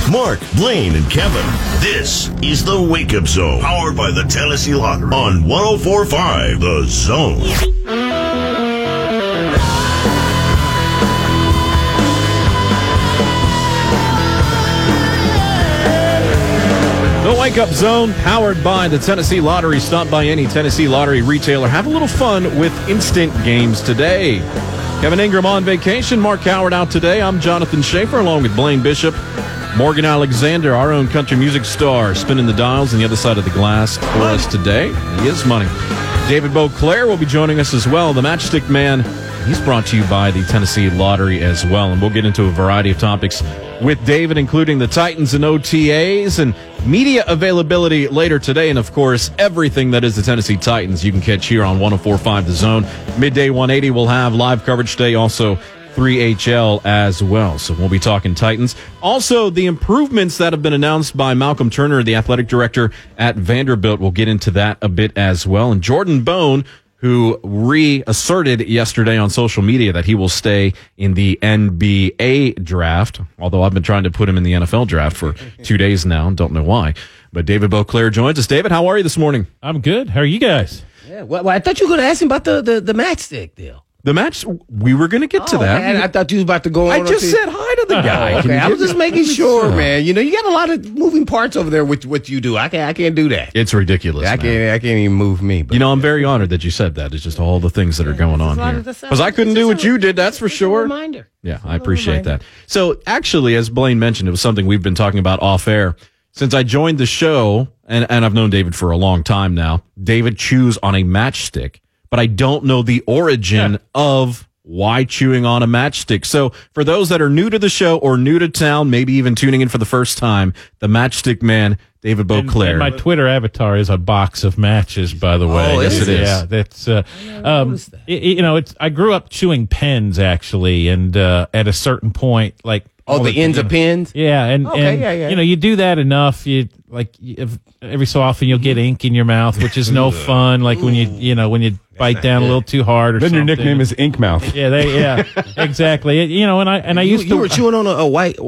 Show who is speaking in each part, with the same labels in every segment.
Speaker 1: Mark, Blaine, and Kevin. This is the Wake Up Zone, powered by the Tennessee Lottery on 104.5 The Zone.
Speaker 2: The Wake Up Zone, powered by the Tennessee Lottery. Stop by any Tennessee Lottery retailer. Have a little fun with instant games today. Kevin Ingram on vacation. Mark Howard out today. I'm Jonathan Schaefer, along with Blaine Bishop. Morgan Alexander, our own country music star, spinning the dials on the other side of the glass for us today. He is money. David Beauclair will be joining us as well. The Matchstick Man, he's brought to you by the Tennessee Lottery as well. And we'll get into a variety of topics with David, including the Titans and OTAs and media availability later today. And, of course, everything that is the Tennessee Titans you can catch here on 104.5 The Zone. Midday 180 will have live coverage today. Also, 3HL as well. So we'll be talking Titans. Also, the improvements that have been announced by Malcolm Turner, the athletic director at Vanderbilt. We'll get into that a bit as well. And Jordan Bone, who reasserted yesterday on social media that he will stay in the NBA draft, although I've been trying to put him in the NFL draft for 2 days now. Don't know why. But David Beauclair joins us. David, how are you this morning?
Speaker 3: I'm good. How are you guys?
Speaker 4: Yeah, well, I thought you were going to ask him about the matchstick deal.
Speaker 2: The match, we were going to get to that.
Speaker 4: Man, I thought you was about to go on.
Speaker 2: I just said hi to the guy.
Speaker 4: Okay, I was just making sure, man. You know, you got a lot of moving parts over there with what you do. I can't do that.
Speaker 2: It's ridiculous.
Speaker 4: I can't even move me. But,
Speaker 2: you know, I'm very honored that you said that. It's just all the things that are going on here. Because I couldn't do what you did, that's for sure.
Speaker 4: Reminder.
Speaker 2: Yeah, I appreciate that. So, actually, as Blaine mentioned, it was something we've been talking about off air. Since I joined the show, and I've known David for a long time now, David chews on a matchstick, but I don't know the origin of why chewing on a matchstick. So for those that are new to the show or new to town, maybe even tuning in for the first time, the Matchstick Man, David Beauclair.
Speaker 3: And my Twitter avatar is a box of matches, by the way.
Speaker 2: Oh, yes, it is.
Speaker 3: Yeah, that's I grew up chewing pens actually, and at a certain point, like
Speaker 4: the ends of pens.
Speaker 3: Yeah, and you know, you do that enough, every so often you'll get ink in your mouth, which is no fun. Like when you bite down a little too hard or
Speaker 5: then
Speaker 3: something.
Speaker 5: Your nickname is Ink Mouth.
Speaker 3: Yeah, exactly. And I used to.
Speaker 4: You were chewing on a white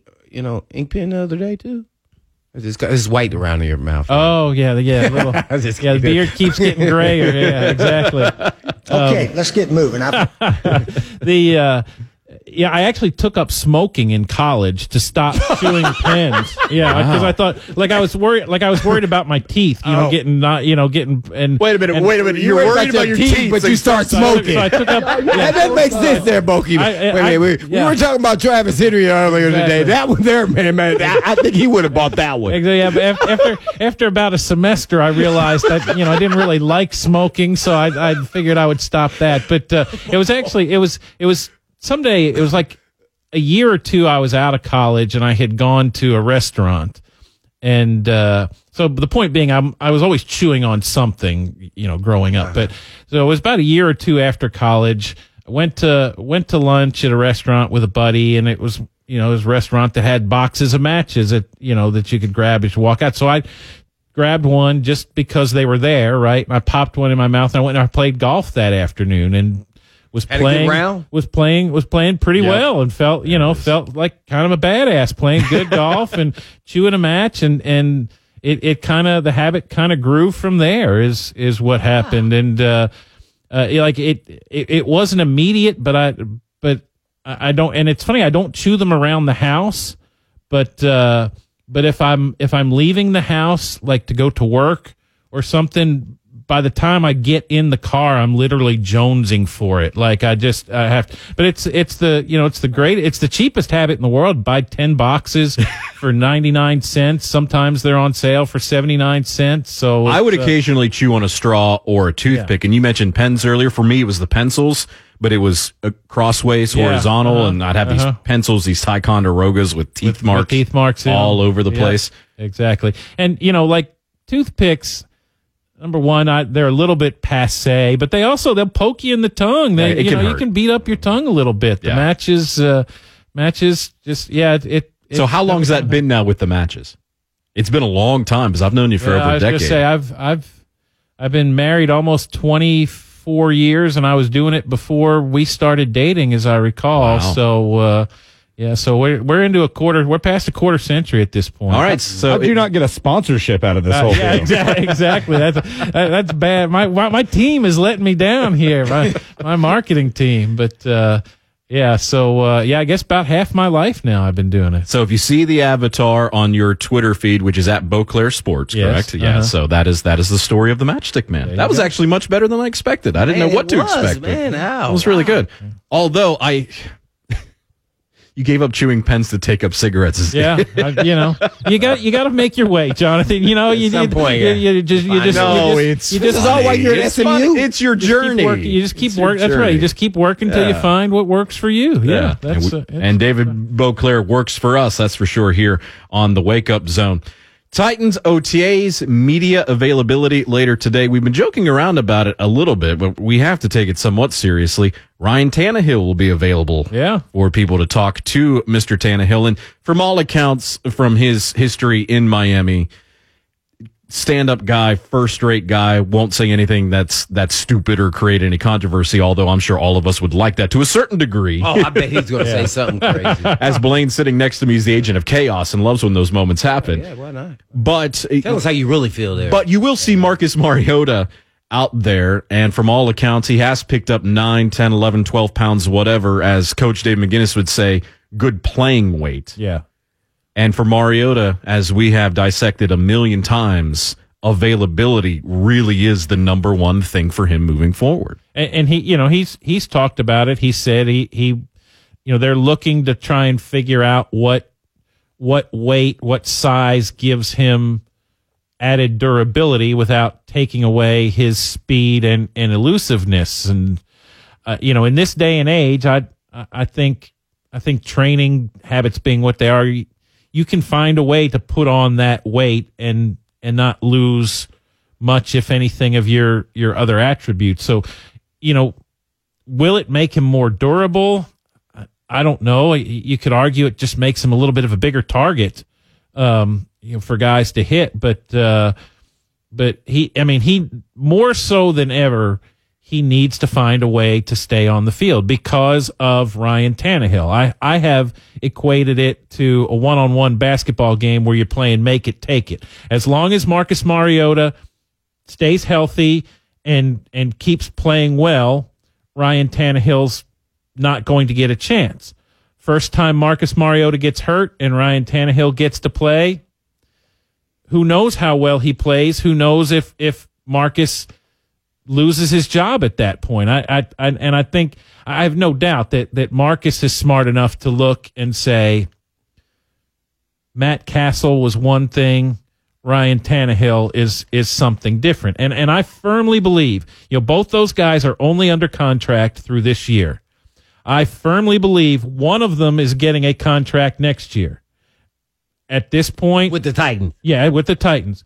Speaker 4: ink pen the other day too. It's white around your mouth.
Speaker 3: Oh yeah. Little, the beard keeps getting grayer. Yeah, exactly.
Speaker 6: Okay, let's get moving.
Speaker 3: I actually took up smoking in college to stop chewing pens. Yeah, because I thought, I was worried about my teeth, getting. And
Speaker 2: wait a minute, you're worried about your teeth,
Speaker 4: but you start smoking.
Speaker 3: So I took up.
Speaker 4: Yeah, that makes sense there, Boki. Wait. We were talking about Travis Henry earlier today. That one there, man. I think he would have bought that one.
Speaker 3: Exactly. Yeah, but after about a semester, I realized that I didn't really like smoking, so I figured I would stop that. But it was. Someday, it was like a year or two I was out of college and I had gone to a restaurant. And so the point being, I was always chewing on something, growing up. But so it was about a year or two after college. I went to lunch at a restaurant with a buddy, and it was, it was a restaurant that had boxes of matches that you could grab as you walk out. So I grabbed one just because they were there, right? And I popped one in my mouth, and I went and I played golf that afternoon, and was playing pretty well, and felt like kind of a badass playing good golf and chewing a match, and it kind of, the habit kind of grew from there is what happened. And it wasn't immediate, but I don't, and it's funny, I don't chew them around the house, but if I'm leaving the house, like to go to work or something, by the time I get in the car, I'm literally jonesing for it. Like I have to, but it's the cheapest habit in the world. Buy 10 boxes for 99 cents. Sometimes they're on sale for 79 cents. So
Speaker 2: I would occasionally chew on a straw or a toothpick. And you mentioned pens earlier. For me, it was the pencils, but it was crossways, horizontal, and I'd have these pencils, these Ticonderogas with teeth marks all over the place.
Speaker 3: Exactly. And like toothpicks, number one, they're a little bit passé, but they'll poke you in the tongue. You can beat up your tongue a little bit. The matches just
Speaker 2: So how long has that been now with the matches? It's been a long time, because I've known you for over a decade. I was
Speaker 3: going to say I've been married almost 24 years, and I was doing it before we started dating, as I recall.
Speaker 2: Wow.
Speaker 3: So Yeah, so we're into we're past a quarter century at this point.
Speaker 2: All right, so
Speaker 5: how do you not get a sponsorship out of this whole
Speaker 3: yeah,
Speaker 5: deal?
Speaker 3: Exactly. That's bad. My team is letting me down here. My marketing team, but yeah. So I guess about half my life now I've been doing it.
Speaker 2: So if you see the avatar on your Twitter feed, which is at Beauclair Sports, correct?
Speaker 3: Yes,
Speaker 2: Yeah. So that is the story of the Matchstick Man. That was actually much better than I expected. I didn't know what to expect.
Speaker 7: Man,
Speaker 2: it was really good. Although you gave up chewing pens to take up cigarettes.
Speaker 3: Yeah, you got to make your way, Jonathan. You just
Speaker 4: this is all why you're at SMU.
Speaker 2: It's your journey.
Speaker 3: You just keep working. That's right. You just keep working until you find what works for you. Yeah,
Speaker 2: and David Beauclair works for us. That's for sure here on the Wake Up Zone. Titans OTAs media availability later today. We've been joking around about it a little bit, but we have to take it somewhat seriously. Ryan Tannehill will be available for people to talk to Mr. Tannehill. And from all accounts, from his history in Miami, stand-up guy, first-rate guy, won't say anything that's stupid or create any controversy, although I'm sure all of us would like that to a certain degree.
Speaker 7: Oh, I bet he's going to say something crazy.
Speaker 2: As Blaine sitting next to me is the agent of chaos and loves when those moments happen.
Speaker 7: Yeah, why not?
Speaker 2: But
Speaker 7: tell us how you really feel there.
Speaker 2: But you will see Marcus Mariota out there, and from all accounts, he has picked up 9, 10, 11, 12 pounds, whatever, as Coach Dave McGinnis would say, good playing weight.
Speaker 3: Yeah.
Speaker 2: And for Mariota, as we have dissected a million times, availability really is the number one thing for him moving forward.
Speaker 3: And he's talked about it. He said he they're looking to try and figure out what weight, what size gives him added durability without taking away his speed and elusiveness. And in this day and age, I think training habits being what they are, you can find a way to put on that weight and not lose much, if anything, of your other attributes. So, will it make him more durable? I don't know. You could argue it just makes him a little bit of a bigger target, for guys to hit. But he more so than ever, he needs to find a way to stay on the field because of Ryan Tannehill. I have equated it to a one-on-one basketball game where you're playing make it, take it. As long as Marcus Mariota stays healthy and keeps playing well, Ryan Tannehill's not going to get a chance. First time Marcus Mariota gets hurt and Ryan Tannehill gets to play, who knows how well he plays? Who knows if Marcus loses his job at that point? I think I have no doubt that Marcus is smart enough to look and say, Matt Castle was one thing, Ryan Tannehill is something different. And I firmly believe, both those guys are only under contract through this year. I firmly believe one of them is getting a contract next year. At this point,
Speaker 7: with the Titans.
Speaker 3: Yeah, with the Titans.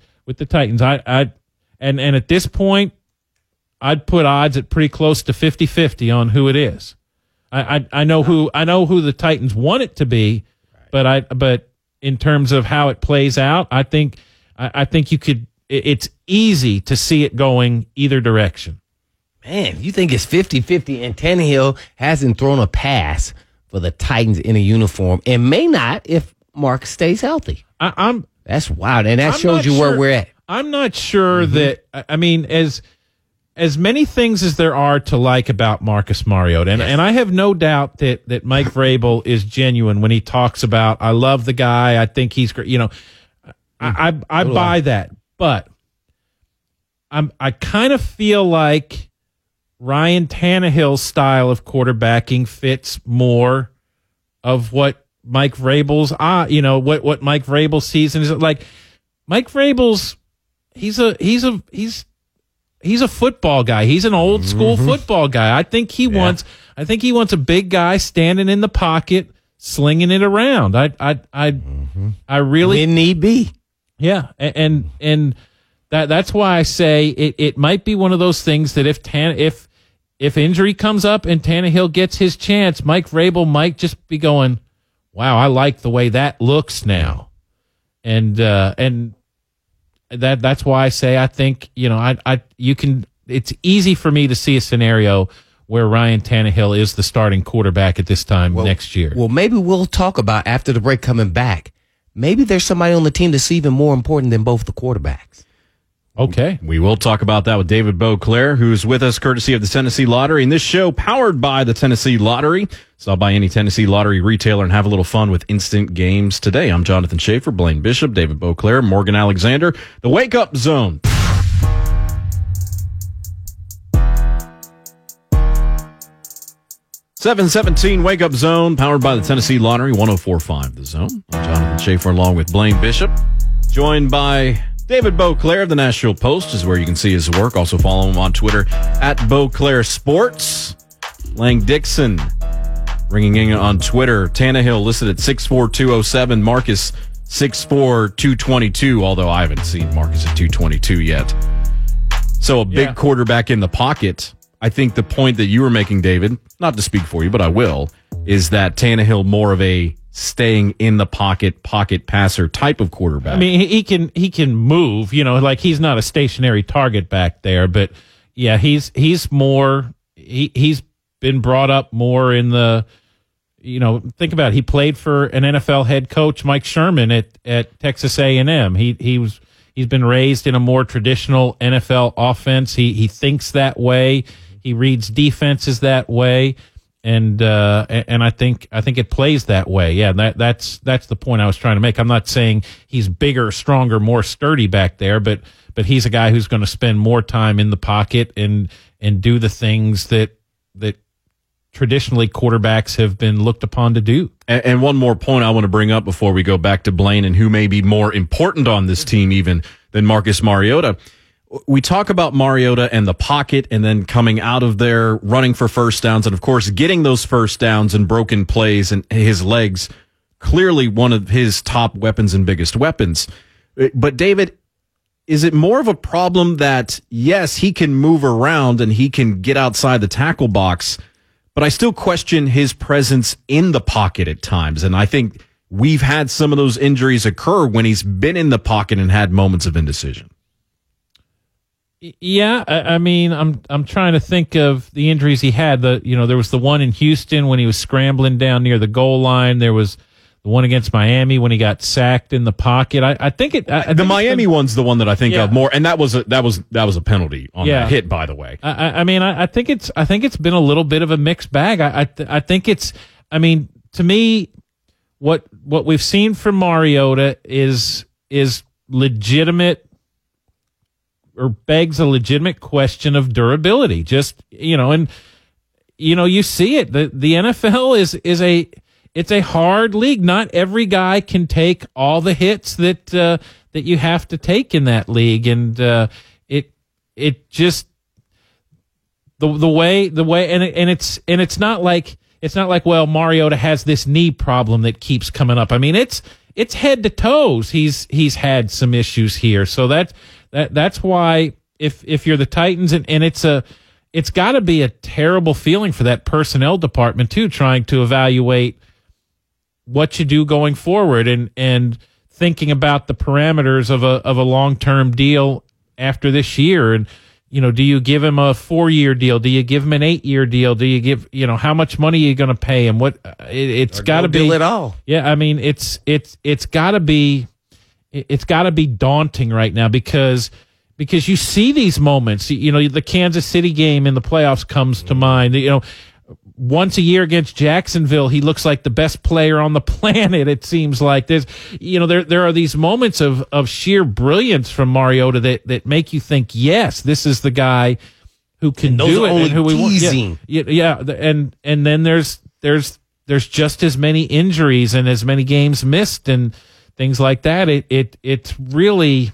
Speaker 3: And at this point, I'd put odds at pretty close to 50-50 on who it is. I know who the Titans want it to be, but in terms of how it plays out, I think you could. It's easy to see it going either direction.
Speaker 7: Man, you think it's 50-50, and Tannehill hasn't thrown a pass for the Titans in a uniform, and may not if Marcus stays healthy. That's wild, and that shows you where we're at.
Speaker 3: I'm not sure that. As many things as there are to like about Marcus Mariota, and I have no doubt that Mike Vrabel is genuine when he talks about, I love the guy, I think he's great. I buy that, but I kind of feel like Ryan Tannehill's style of quarterbacking fits more of what Mike Vrabel's, what Mike Vrabel's season is like. Mike Vrabel's, he's a football guy. He's an old school football guy. I think he wants a big guy standing in the pocket, slinging it around. I really,
Speaker 7: when need be.
Speaker 3: Yeah, and that's why I say it might be one of those things that if injury comes up and Tannehill gets his chance, Mike Vrabel might just be going, wow, I like the way that looks now, and that's why I say I think you can. It's easy for me to see a scenario where Ryan Tannehill is the starting quarterback at this time next year.
Speaker 7: Well, maybe we'll talk about after the break coming back. Maybe there's somebody on the team that's even more important than both the quarterbacks.
Speaker 3: Okay.
Speaker 2: We will talk about that with David Beauclair, who's with us courtesy of the Tennessee Lottery. And this show powered by the Tennessee Lottery. Stop by any Tennessee Lottery retailer and have a little fun with instant games today. I'm Jonathan Schaefer, Blaine Bishop, David Beauclair, Morgan Alexander. The Wake Up Zone. .717 Wake Up Zone, powered by the Tennessee Lottery, 104.5 The Zone. I'm Jonathan Schaefer along with Blaine Bishop, joined by David Beauclair of the Nashville Post is where you can see his work. Also follow him on Twitter at Beauclair Sports. Lang Dixon ringing in on Twitter. Tannehill listed at 6'4", 207. Marcus 6'4", 222, although I haven't seen Marcus at 222 yet. So a big quarterback in the pocket. I think the point that you were making, David, not to speak for you, but I will, is that Tannehill more of a staying in the pocket passer type of quarterback.
Speaker 3: I mean, he can move, like he's not a stationary target back there, but yeah, he's more, he's been brought up more in the, think about it. He played for an NFL head coach, Mike Sherman at Texas A&M. He's been raised in a more traditional NFL offense. He thinks that way. He reads defenses that way, and I think it plays that way. Yeah, that's the point I was trying to make. I'm not saying he's bigger, stronger, more sturdy back there, but he's a guy who's going to spend more time in the pocket and do the things that traditionally quarterbacks have been looked upon to do.
Speaker 2: And one more point I want to bring up before we go back to Blaine and who may be more important on this team even than Marcus Mariota. We talk about Mariota and the pocket and then coming out of there, running for first downs, and of course getting those first downs and broken plays, and his legs, clearly one of his top weapons and biggest weapons. But David, is it more of a problem that, yes, he can move around and he can get outside the tackle box, but I still question his presence in the pocket at times, and I think we've had some of those injuries occur when he's been in the pocket and had moments of indecision.
Speaker 3: Yeah, I mean, I'm trying to think of the injuries he had. There was the one in Houston when he was scrambling down near the goal line. There was the one against Miami when he got sacked in the pocket. I think the
Speaker 2: Miami one's the one that I think of more, and that was a penalty on that hit, by the way.
Speaker 3: I think it's been a little bit of a mixed bag. I think it's. I mean, to me, what we've seen from Mariota is legitimate, or begs a legitimate question of durability. Just, and you see it. The NFL it's a hard league. Not every guy can take all the hits that you have to take in that league, and it just the way and it's not like well, Mariota has this knee problem that keeps coming up. I mean, it's head to toes. He's had some issues here, so that's why if you're the Titans, and it's got to be a terrible feeling for that personnel department too, trying to evaluate what you do going forward and thinking about the parameters of a long-term deal after this year. And do you give him a 4-year deal? Do you give him an 8-year deal? Do you give how much money are you going to pay him? What it's got to be
Speaker 7: deal at all.
Speaker 3: Yeah, I mean it's got to be. It's got to be daunting right now because you see these moments. The Kansas City game in the playoffs comes to mind. Once a year against Jacksonville, he looks like the best player on the planet. It seems like there are these moments of sheer brilliance from Mariota that make you think, yes, this is the guy who can do it and who we want. Yeah, and then there's just as many injuries and as many games missed and things like that. It's really,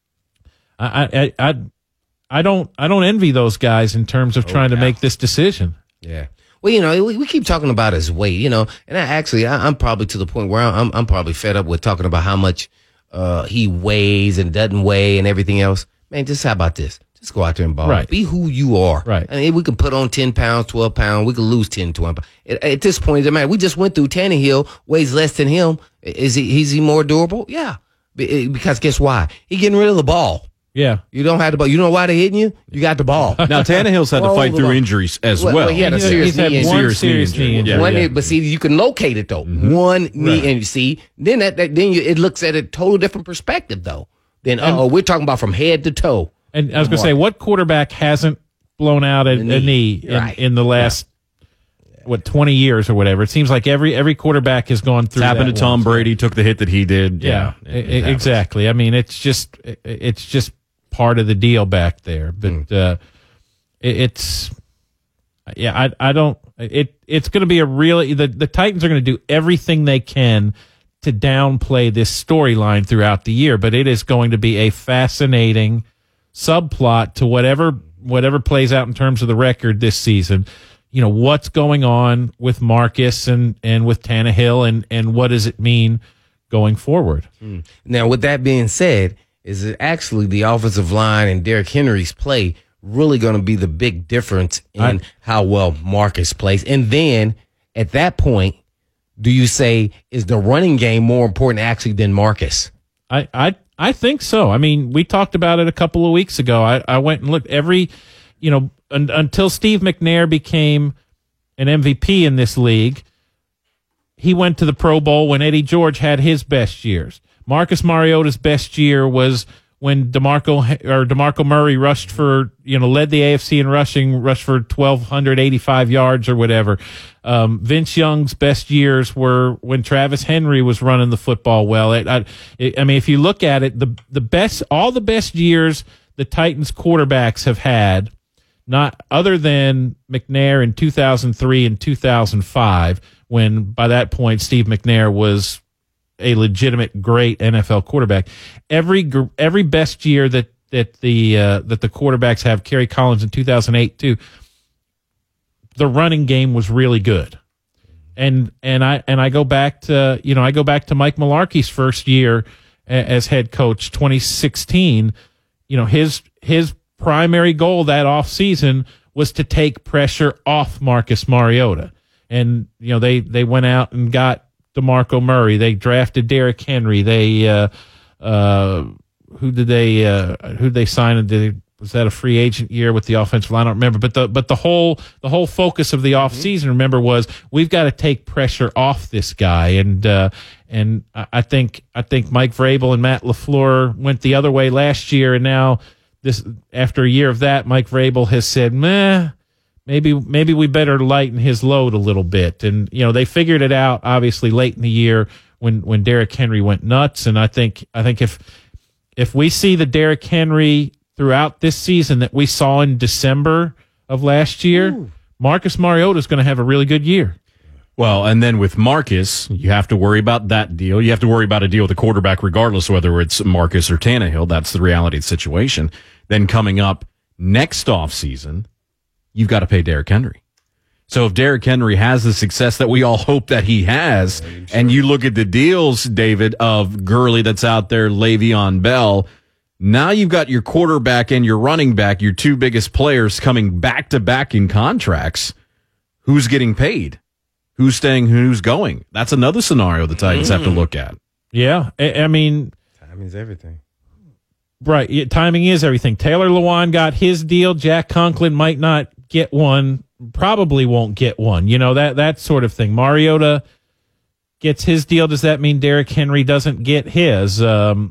Speaker 3: I don't envy those guys in terms of trying to make this decision.
Speaker 7: Yeah. Well, we keep talking about his weight, and I'm probably to the point where I'm probably fed up with talking about how much he weighs and doesn't weigh and everything else. Man, just how about this? Just go out there and ball.
Speaker 3: Right.
Speaker 7: Be who you are.
Speaker 3: Right.
Speaker 7: I mean, we can put on 10 pounds, 12 pounds. We can lose 10, 12 pounds. At this point, it doesn't matter. We just went through Tannehill, weighs less than him. Is he more durable? Yeah. Because guess why? He getting rid of the ball.
Speaker 3: Yeah.
Speaker 7: You don't have the ball. You know why they're hitting you? You got the ball.
Speaker 2: Now, Tannehill's had to fight through injuries as well.
Speaker 7: He had a serious knee injury.
Speaker 3: One serious knee injury.
Speaker 7: But see, you can locate it, though. One knee injury. See, then it looks at a total different perspective, though. Then, we're talking about from head to toe.
Speaker 3: And I was going to say, what quarterback hasn't blown out a knee in the last 20 years or whatever? It seems like every quarterback has gone through.
Speaker 2: Happened to Tom Brady, took the hit that he did.
Speaker 3: Yeah, exactly. I mean, it's just part of the deal back there, but it's going to be a really the Titans are going to do everything they can to downplay this storyline throughout the year, but it is going to be a fascinating subplot to whatever plays out in terms of the record this season. You know, what's going on with Marcus and with Tannehill and what does it mean going forward?
Speaker 7: Now, with that being said, is it actually the offensive line and Derrick Henry's play really going to be the big difference in how well Marcus plays? And then at that point, do you say, is the running game more important actually than Marcus?
Speaker 3: I think so. I mean, we talked about it a couple of weeks ago. I went and looked until Steve McNair became an MVP in this league. He went to the Pro Bowl when Eddie George had his best years. Marcus Mariota's best year was when DeMarco Murray rushed for, led the AFC in rushing, rushed for 1,285 yards or whatever. Vince Young's best years were when Travis Henry was running the football well. I mean, if you look at it, all the best years the Titans quarterbacks have had, not other than McNair in 2003 and 2005, when by that point Steve McNair was a legitimate great NFL quarterback. Every best year that the quarterbacks have, Kerry Collins in 2008 too, the running game was really good. And I go back to Mike Mularkey's first year as head coach, 2016. His primary goal that offseason was to take pressure off Marcus Mariota. And they went out and got DeMarco Murray. They drafted Derrick Henry. They who did they sign? Was that a free agent year with the offensive line? I don't remember. But the whole focus of the offseason, remember, was we've got to take pressure off this guy. And I think Mike Vrabel and Matt LaFleur went the other way last year, and now after a year of that, Mike Vrabel has said, maybe we better lighten his load a little bit. And, they figured it out, obviously, late in the year when Derrick Henry went nuts. And I think if we see the Derrick Henry throughout this season that we saw in December of last year, Marcus Mariota is going to have a really good year.
Speaker 2: Well, and then with Marcus, you have to worry about that deal. You have to worry about a deal with the quarterback regardless, whether it's Marcus or Tannehill. That's the reality of the situation. Then coming up next offseason, you've got to pay Derrick Henry. So if Derrick Henry has the success that we all hope that he has, and you look at the deals, David, of Gurley that's out there, Le'Veon Bell, now you've got your quarterback and your running back, your two biggest players, coming back-to-back in contracts. Who's getting paid? Who's staying? Who's going? That's another scenario the Titans have to look at.
Speaker 3: Yeah, I mean...
Speaker 4: Timing's everything.
Speaker 3: Right, timing is everything. Taylor Lewan got his deal. Jack Conklin might not get one, probably won't get one. That sort of thing. Mariota gets his deal. Does that mean Derrick Henry doesn't get his? The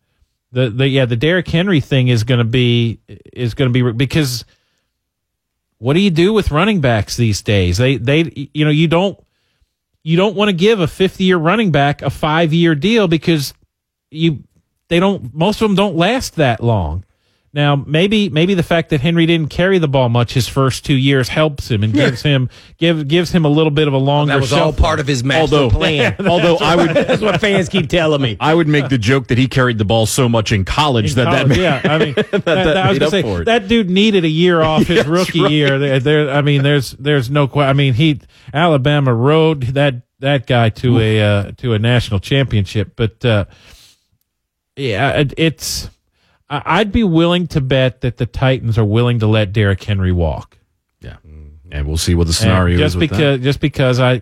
Speaker 3: Derrick Henry thing is going to be because what do you do with running backs these days? You don't want to give a 5th-year running back a 5-year deal because most of them don't last that long. Now, maybe the fact that Henry didn't carry the ball much his first 2 years helps him and gives him a little bit of a longer.
Speaker 7: That was all part of his master plan.
Speaker 2: Although
Speaker 7: that's what fans keep telling me.
Speaker 2: I would make the joke that he carried the ball so much in college that
Speaker 3: I mean, I was going to say that dude needed a year off his rookie year. There's no question. I mean, Alabama rode that guy to a national championship, but it's. I'd be willing to bet that the Titans are willing to let Derrick Henry walk.
Speaker 2: Yeah, and we'll see what the scenario is with that.
Speaker 3: Just because I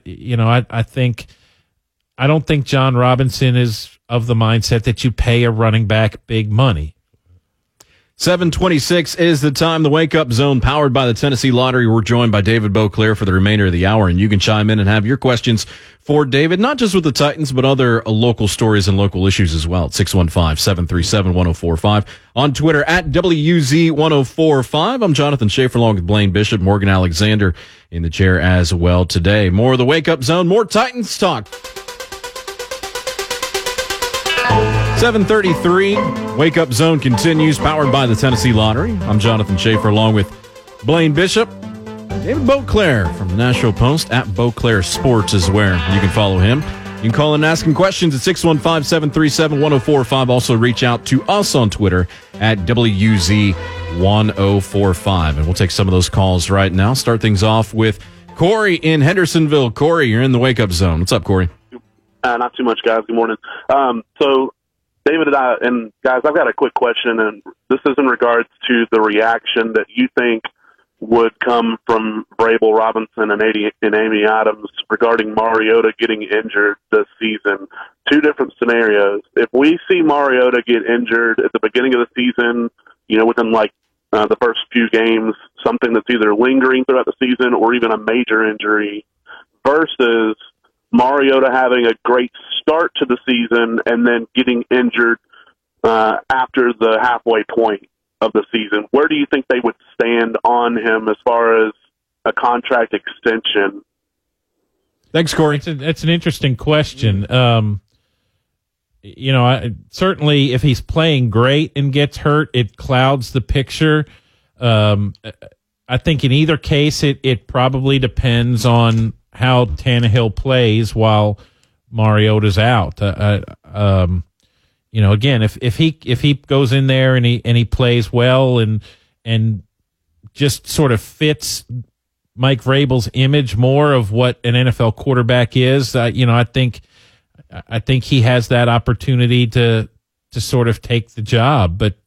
Speaker 3: don't think John Robinson is of the mindset that you pay a running back big money.
Speaker 2: 7:26 is the time. The Wake Up Zone, powered by the Tennessee Lottery. We're joined by David Beauclair for the remainder of the hour, and you can chime in and have your questions for David, not just with the Titans, but other local stories and local issues as well. 615-737-1045. On Twitter, at WZ1045. I'm Jonathan Schaefer, along with Blaine Bishop, Morgan Alexander in the chair as well today. More of the Wake Up Zone, more Titans talk. 7:33, Wake Up Zone continues, powered by the Tennessee Lottery. I'm Jonathan Schaefer, along with Blaine Bishop. David Beauclair from the Nashville Post, at Beauclair Sports is where you can follow him. You can call in and ask him questions at 615-737-1045. Also reach out to us on Twitter at WZ1045. And we'll take some of those calls right now. Start things off with Corey in Hendersonville. Corey, you're in the Wake Up Zone. What's up, Corey?
Speaker 8: Not too much, guys. Good morning. So David and guys, I've got a quick question, and this is in regards to the reaction that you think would come from Vrabel, Robinson, and Amy Adams regarding Mariota getting injured this season. Two different scenarios. If we see Mariota get injured at the beginning of the season, within the first few games, something that's either lingering throughout the season or even a major injury, versus Mariota having a great start to the season and then getting injured after the halfway point of the season. Where do you think they would stand on him as far as a contract extension?
Speaker 3: Thanks, Corey. It's an interesting question. Certainly if he's playing great and gets hurt, it clouds the picture. I think in either case, it probably depends on how Tannehill plays while Mariota's out. Again, if he goes in there and he plays well and just sort of fits Mike Vrabel's image more of what an NFL quarterback is, I think he has that opportunity to sort of take the job. But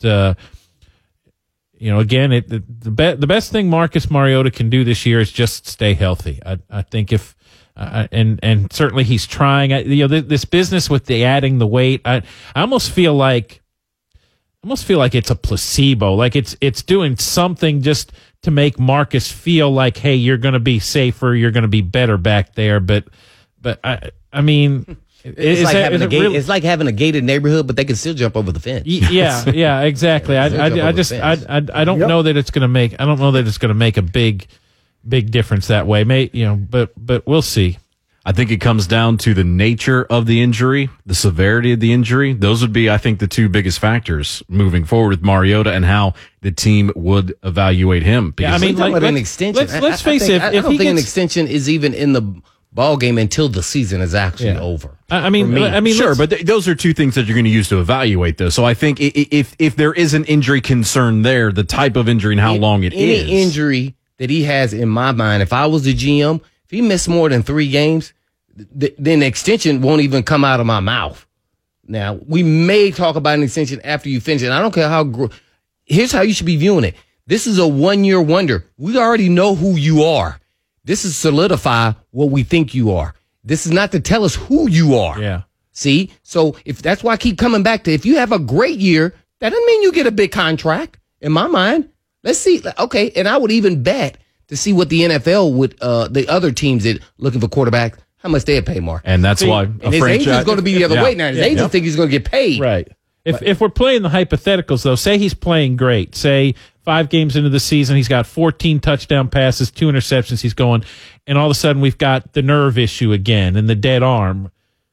Speaker 3: again, the best thing Marcus Mariota can do this year is just stay healthy. I think if and certainly he's trying. This business with the adding the weight, I almost feel like it's a placebo. Like it's doing something just to make Marcus feel like, hey, you're going to be safer, you're going to be better back there. But I mean.
Speaker 7: It's like having a gated neighborhood, but they can still jump over the fence.
Speaker 3: Yeah, exactly. I don't know that it's going to make. I don't know that it's going to make a big difference that way. But we'll see.
Speaker 2: I think it comes down to the nature of the injury, the severity of the injury. Those would be, I think, the two biggest factors moving forward with Mariota and how the team would evaluate him.
Speaker 7: Yeah, an extension.
Speaker 3: Let's face it.
Speaker 7: I don't think an extension is even in the ball game until the season is actually over.
Speaker 2: I mean, sure, but those are two things that you're going to use to evaluate this. So I think if there is an injury concern there, the type of injury and how long it is.
Speaker 7: Any injury that he has, in my mind, if I was the GM, if he missed more than 3 games, then the extension won't even come out of my mouth. Now, we may talk about an extension after you finish it. I don't care how here's how you should be viewing it. This is a 1-year wonder. We already know who you are. This is solidify what we think you are. This is not to tell us who you are.
Speaker 3: Yeah.
Speaker 7: See? So if that's why I keep coming back to, if you have a great year, that doesn't mean you get a big contract. In my mind, let's see. Okay. And I would even bet to see what the NFL would, the other teams that looking for quarterbacks, how much they'd pay more.
Speaker 2: And that's why
Speaker 7: and his agent's going to be the other way now. His agent think he's going to get paid.
Speaker 3: Right. If we're playing the hypotheticals, though, say he's playing great. Say 5 games into the season, he's got 14 touchdown passes, 2 interceptions. He's going, and all of a sudden we've got the nerve issue again and the dead arm.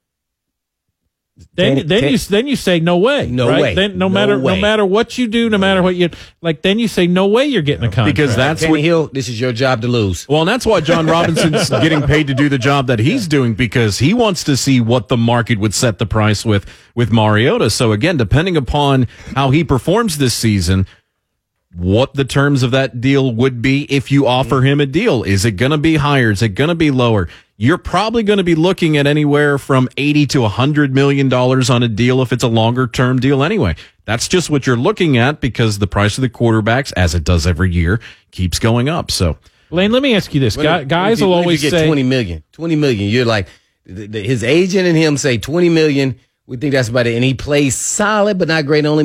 Speaker 3: Then you say no way.
Speaker 7: No
Speaker 3: right?
Speaker 7: way.
Speaker 3: Then no matter what you do, no matter what you like, then you say no way you're getting a contract.
Speaker 2: Because that's
Speaker 7: Kenny Hill, this is your job to lose.
Speaker 2: Well, and that's why John Robinson's getting paid to do the job that he's doing, because he wants to see what the market would set the price with Mariota. So again, depending upon how he performs this season, what the terms of that deal would be if you offer him a deal. Is it going to be higher? Is it going to be lower? You're probably going to be looking at anywhere from $80 to $100 million on a deal if it's a longer term deal anyway. That's just what you're looking at, because the price of the quarterbacks, as it does every year, keeps going up. So,
Speaker 3: Lane, let me ask you this. Guys will always say
Speaker 7: $20 million. $20 million. You're like, his agent and him say $20 million. We think that's about it. And he plays solid, but not great. Only missed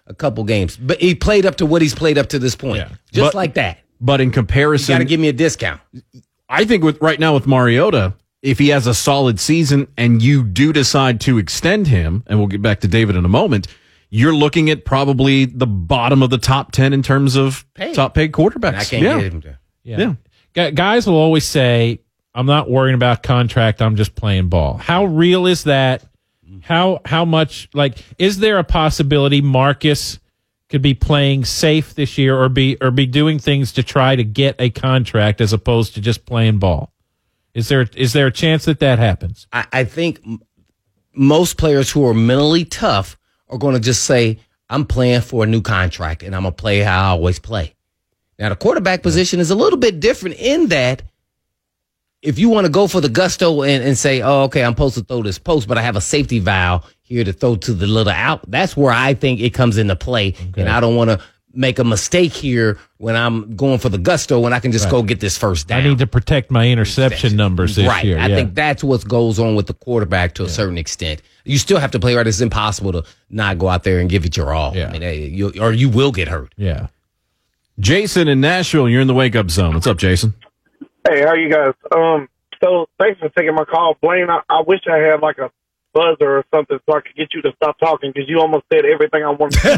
Speaker 7: a couple games. But he played up to what he's played up to this point. Yeah. Like that.
Speaker 2: But in comparison,
Speaker 7: you got to give me a discount.
Speaker 2: I think right now with Mariota, if he has a solid season and you do decide to extend him, and we'll get back to David in a moment, you're looking at probably the bottom of the top 10 in terms of top paid quarterbacks. And I can't get him to.
Speaker 3: Yeah. Guys will always say, I'm not worrying about contract, I'm just playing ball. How real is that? How much, is there a possibility Marcus could be playing safe this year or be doing things to try to get a contract as opposed to just playing ball? Is there a chance that happens?
Speaker 7: I think most players who are mentally tough are going to just say, I'm playing for a new contract and I'm going to play how I always play. Now, the quarterback position is a little bit different in that if you want to go for the gusto and say, oh, okay, I'm supposed to throw this post, but I have a safety valve here to throw to the little out, that's where I think it comes into play. Okay. And I don't want to make a mistake here when I'm going for the gusto when I can just go get this first down.
Speaker 3: I need to protect my interception numbers this year.
Speaker 7: I think that's what goes on with the quarterback to a certain extent. You still have to play right. It's impossible to not go out there and give it your all.
Speaker 3: Yeah.
Speaker 7: I mean, you will get hurt.
Speaker 3: Yeah.
Speaker 2: Jason in Nashville, you're in the Wake Up Zone. What's up, Jason?
Speaker 9: Hey, how you guys? So thanks for taking my call. Blaine, I wish I had like a buzzer or something so I could get you to stop talking because you almost said everything I wanted to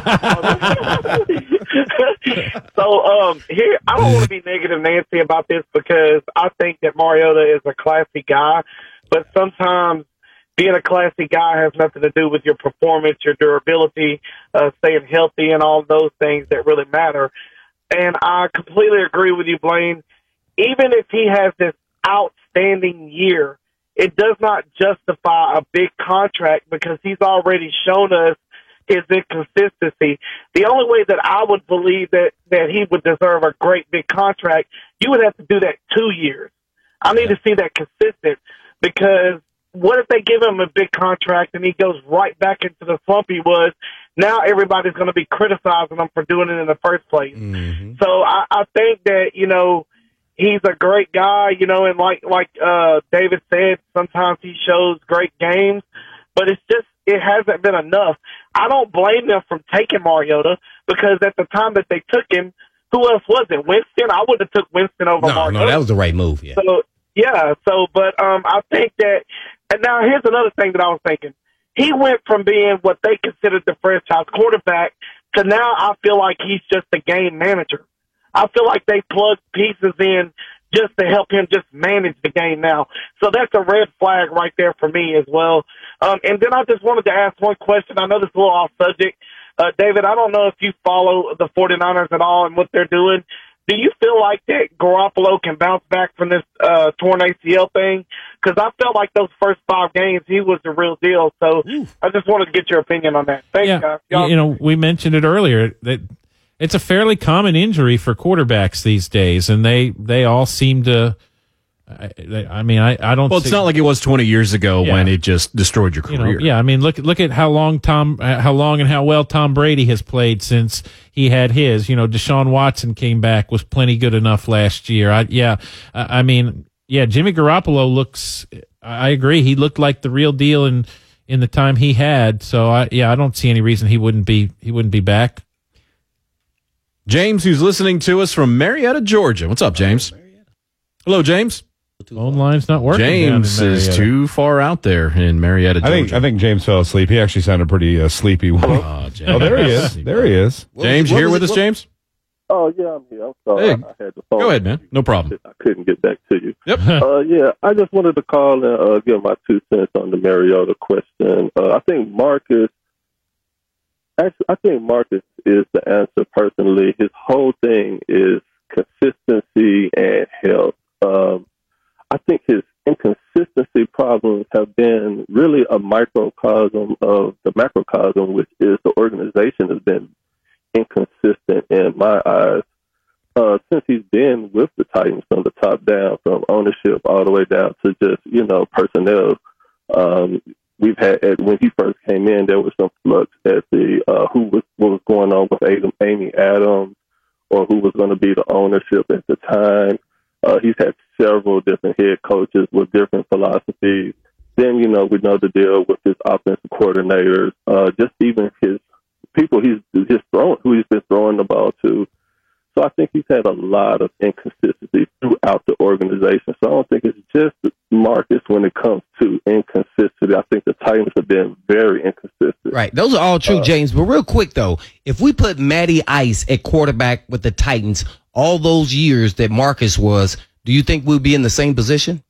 Speaker 9: say. So here, I don't want to be negative Nancy about this because I think that Mariota is a classy guy, but sometimes being a classy guy has nothing to do with your performance, your durability, staying healthy, and all those things that really matter. And I completely agree with you, Blaine. Even if he has this outstanding year, it does not justify a big contract because he's already shown us his inconsistency. The only way that I would believe that he would deserve a great big contract, you would have to do that 2 years. I need to see that consistent because what if they give him a big contract and he goes right back into the slump he was? Now everybody's going to be criticizing him for doing it in the first place. Mm-hmm. So I think that, he's a great guy, and like David said, sometimes he shows great games, but it hasn't been enough. I don't blame them from taking Mariota because at the time that they took him, who else was it? Winston? I would have took Winston over Mariota.
Speaker 7: No, that was the right move. Yeah.
Speaker 9: But I think that, and now here's another thing that I was thinking. He went from being what they considered the franchise quarterback to now I feel like he's just a game manager. I feel like they plugged pieces in just to help him just manage the game now. So that's a red flag right there for me as well. And then I just wanted to ask one question. I know this is a little off subject. David, I don't know if you follow the 49ers at all and what they're doing. Do you feel like that Garoppolo can bounce back from this torn ACL thing? Because I felt like those first 5 games, he was the real deal. So I just wanted to get your opinion on that. Thanks, guys.
Speaker 3: We mentioned it earlier that it's a fairly common injury for quarterbacks these days, and they all seem to. I don't.
Speaker 2: Well, it's not like it was 20 years ago when it just destroyed your career.
Speaker 3: Look at how long and how well Tom Brady has played since he had his. Deshaun Watson came back, was plenty good enough last year. Jimmy Garoppolo looks. I agree. He looked like the real deal in the time he had. So I don't see any reason he wouldn't be back.
Speaker 2: James, who's listening to us from Marietta, Georgia. What's up, James? Hello, James.
Speaker 3: Phone line's not working.
Speaker 2: James is too far out there in Marietta, Georgia.
Speaker 5: I think James fell asleep. He actually sounded pretty sleepy.
Speaker 2: Oh,
Speaker 5: there he is. There he is.
Speaker 2: James, you here with us, James?
Speaker 10: Oh, yeah, I'm here. I'm sorry.
Speaker 2: Hey,
Speaker 10: I had the phone.
Speaker 2: go ahead, man. No problem.
Speaker 10: I couldn't get back to you.
Speaker 2: Yep.
Speaker 10: I just wanted to call and give my 2 cents on the Mariota question. I think Marcus is the answer personally. His whole thing is consistency and health. I think his inconsistency problems have been really a microcosm of the macrocosm, which is the organization has been inconsistent in my eyes. Since he's been with the Titans from the top down, from ownership all the way down to just, personnel. We've had, when he first came in, there was some flux at what was going on with Amy Adams, or who was going to be the ownership at the time. He's had several different head coaches with different philosophies. Then, we know the deal with his offensive coordinators, just even his people who he's been throwing the ball to. So I think he's had a lot of inconsistency throughout the organization. So I don't think it's just Marcus when it comes to inconsistency. I think the Titans have been very inconsistent.
Speaker 7: Right. Those are all true, James. But real quick, though, if we put Matty Ice at quarterback with the Titans all those years that Marcus was, do you think we'll be in the same position?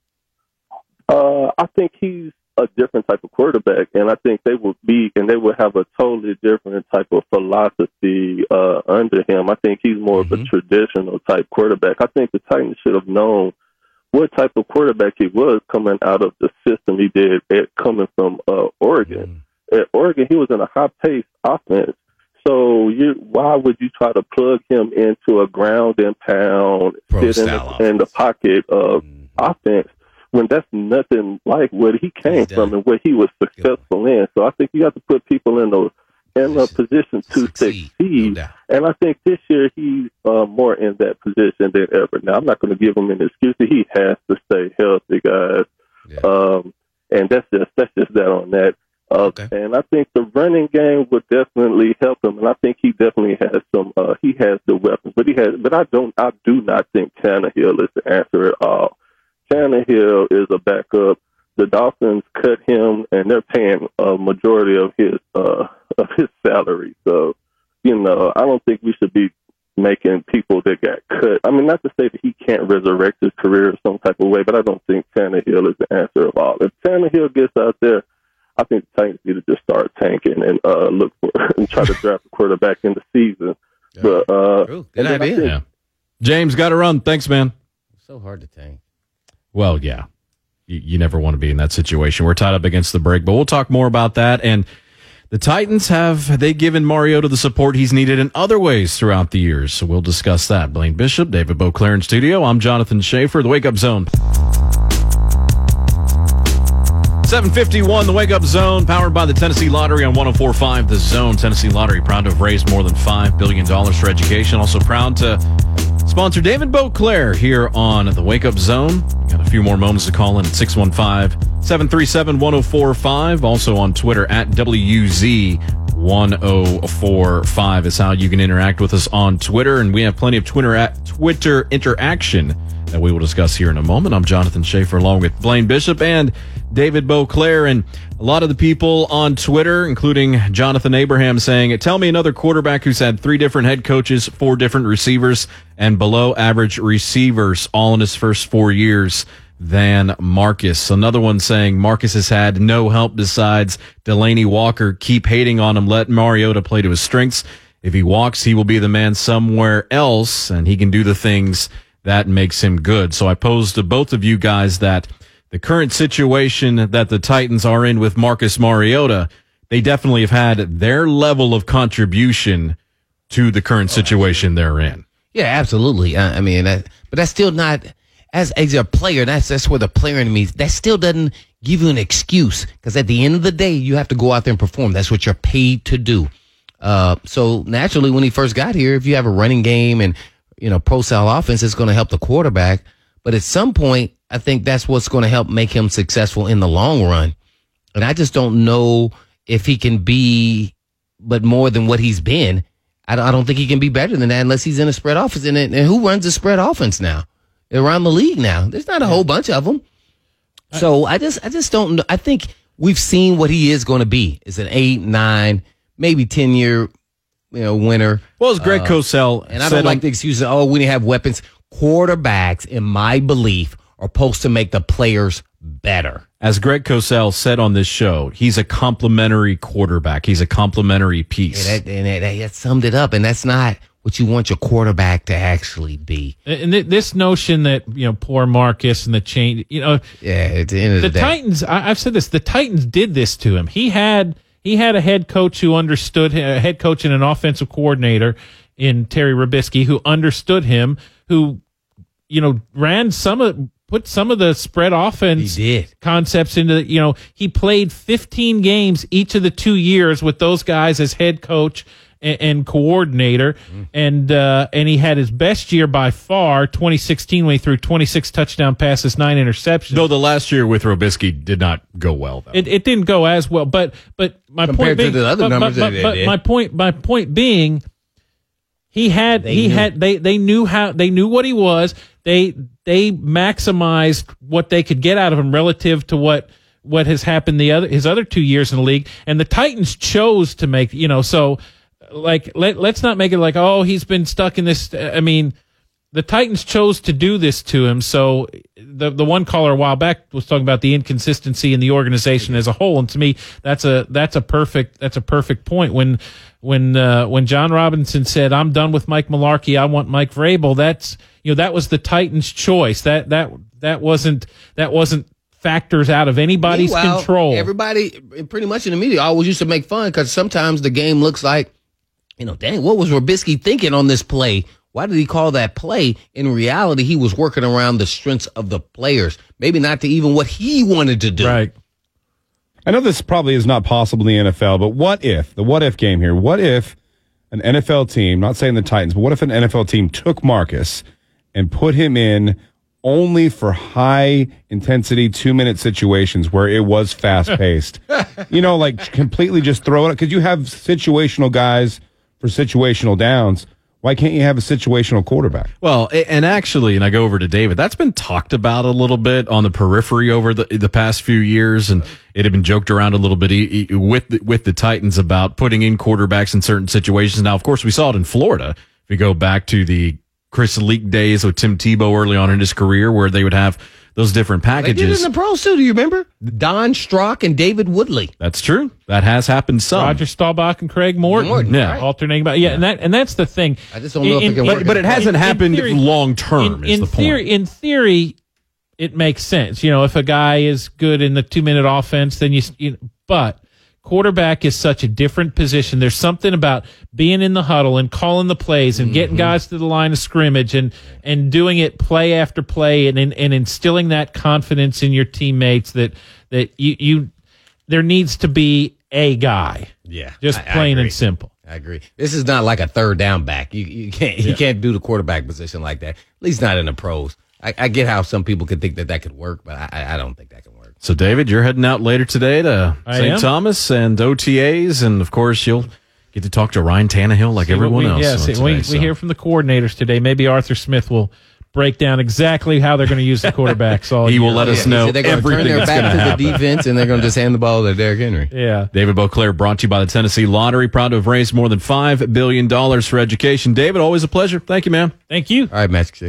Speaker 10: I think he's a different type of quarterback, and I think they will have a totally different type of philosophy under him. I think he's more of a traditional type quarterback. I think the Titans should have known what type of quarterback he was coming out of the system he did coming from Oregon. At Oregon, he was in a high-paced offense. So why would you try to plug him into a ground and pound, sit in the pocket of offense when that's nothing like what he came from and what he was successful in? So I think you have to put people in a position to succeed. And I think this year he's more in that position than ever. Now, I'm not going to give him an excuse. He has to stay healthy, guys. And that's just that on that. And I think the running game would definitely help him, and I think he definitely has he has the weapons, but I do not think Tannehill is the answer at all. Tannehill is a backup. The Dolphins cut him, and they're paying a majority of his salary. So, I don't think we should be making people that got cut. I mean, not to say that he can't resurrect his career in some type of way, but I don't think Tannehill is the answer of all. If Tannehill gets out there, I think the Titans need to just start tanking and look for and try to draft a quarterback in the season. But
Speaker 7: good idea.
Speaker 2: James, got to run. Thanks, man.
Speaker 7: So hard to tank.
Speaker 2: Well, yeah. You never want to be in that situation. We're tied up against the break, but we'll talk more about that. And the Titans have they given Mariota the support he's needed in other ways throughout the years. So we'll discuss that. Blaine Bishop, David Beauclair in studio. I'm Jonathan Schaefer, the Wake Up Zone. 7:51, the Wake Up Zone, powered by the Tennessee Lottery on 104.5 The Zone. Tennessee Lottery, proud to have raised more than $5 billion for education. Also proud to sponsor David Beauclair here on the Wake Up Zone. Got a few more moments to call in at 615-737-1045. Also on Twitter at WZ1045 is how you can interact with us on Twitter. And we have plenty of Twitter interaction that we will discuss here in a moment. I'm Jonathan Schaefer along with Blaine Bishop and David Beauclair, and a lot of the people on Twitter, including Jonathan Abraham, saying, tell me another quarterback who's had 3 different head coaches, 4 different receivers, and below average receivers all in his first 4 years than Marcus. Another one saying Marcus has had no help besides Delaney Walker. Keep hating on him. Let Mariota play to his strengths. If he walks, he will be the man somewhere else, and he can do the things that makes him good. So I pose to both of you guys that the current situation that the Titans are in with Marcus Mariota, they definitely have had their level of contribution to the current situation they're in.
Speaker 7: Yeah, absolutely. But that's still not, as a player, that's where the player in me, that still doesn't give you an excuse, because at the end of the day, you have to go out there and perform. That's what you're paid to do. So naturally, when he first got here, if you have a running game and pro-style offense, it's going to help the quarterback. But at some point, I think that's what's going to help make him successful in the long run. And I just don't know if he can be but more than what he's been. I don't think he can be better than that unless he's in a spread offense. And who runs a spread offense now? Around the league now. There's not a whole bunch of them. So I just don't know. I think we've seen what he is going to be. It's an 8, 9, maybe 10-year winner.
Speaker 2: Well, as Greg Cosell
Speaker 7: and I don't like the excuses, we didn't have weapons. Quarterbacks, in my belief, are supposed to make the players better.
Speaker 2: As Greg Cosell said on this show, he's a complimentary quarterback. He's a complimentary piece.
Speaker 7: That summed it up, and that's not what you want your quarterback to actually be.
Speaker 3: And this notion that, poor Marcus and the change,
Speaker 7: at the end of the day.
Speaker 3: Titans, I've said this, the Titans did this to him. He had a head coach who understood him, a head coach and an offensive coordinator in Terry Robisky who understood him, who, put some of the spread offense concepts into, he played 15 games each of the 2 years with those guys as head coach and coordinator, and he had his best year by far, 2016, when he threw 26 touchdown passes, 9 interceptions.
Speaker 2: Though the last year with Robisky did not go well, though.
Speaker 3: It didn't go as well, but my
Speaker 7: Compared
Speaker 3: point being,
Speaker 7: to the other numbers
Speaker 3: but my point being, they knew what he was. They maximized what they could get out of him relative to what has happened his other 2 years in the league, and the Titans chose to make, so like let's not make it like, oh, he's been stuck in this. I mean, the Titans chose to do this to him. So the one caller a while back was talking about the inconsistency in the organization as a whole, and to me, that's a perfect point. When John Robinson said, "I'm done with Mike Mularkey, I want Mike Vrabel," that was the Titans' choice. That wasn't factors out of anybody's control.
Speaker 7: Everybody, pretty much in the media, always used to make fun because sometimes the game looks like, dang, what was Robisky thinking on this play? Why did he call that play? In reality, he was working around the strengths of the players, maybe not to even what he wanted to do.
Speaker 3: Right.
Speaker 5: I know this probably is not possible in the NFL, but the what if game here, what if an NFL team, not saying the Titans, but what if an NFL team took Marcus and put him in only for high intensity 2-minute situations where it was fast paced? Like completely just throw it, because you have situational guys for situational downs. Why can't you have a situational quarterback?
Speaker 2: Well, and actually, and I go over to David, that's been talked about a little bit on the periphery over the past few years, and it had been joked around a little bit with the Titans about putting in quarterbacks in certain situations. Now, of course, we saw it in Florida. If we go back to the Chris Leak days with Tim Tebow early on in his career, where they would have those different packages.
Speaker 7: They did it in the pros too. Do you remember? Don Strock and David Woodley.
Speaker 2: That's true. That has happened some.
Speaker 3: Roger Staubach and Craig Morton.
Speaker 2: Yeah,
Speaker 3: right. Alternating about. Yeah, and that's the thing.
Speaker 7: I just don't know if it can work.
Speaker 2: But it hasn't happened long term.
Speaker 3: In theory, it makes sense. If a guy is good in the 2-minute offense, then but quarterback is such a different position. There's something about being in the huddle and calling the plays and getting guys to the line of scrimmage and doing it play after play and instilling that confidence in your teammates that you there needs to be a guy.
Speaker 7: Yeah.
Speaker 3: Just plain and simple.
Speaker 7: I agree. This is not like a third down back. You can't do the quarterback position like that. At least not in the pros. I get how some people could think that could work, but I don't think that can work.
Speaker 2: So, David, you're heading out later today to St. Thomas and OTAs, and, of course, you'll get to talk to Ryan Tannehill like everyone else.
Speaker 3: Yes, we hear from the coordinators today. Maybe Arthur Smith will break down exactly how they're going to use the quarterbacks all
Speaker 2: year.
Speaker 3: He
Speaker 2: will let us know everything that's going to happen. They're going to turn their back
Speaker 7: to the defense, and they're going to just hand the ball to Derrick Henry.
Speaker 3: Yeah.
Speaker 2: David Beauclair, brought to you by the Tennessee Lottery. Proud to have raised more than $5 billion for education. David, always a pleasure. Thank you, man.
Speaker 3: Thank you.
Speaker 7: All right, Magic 6.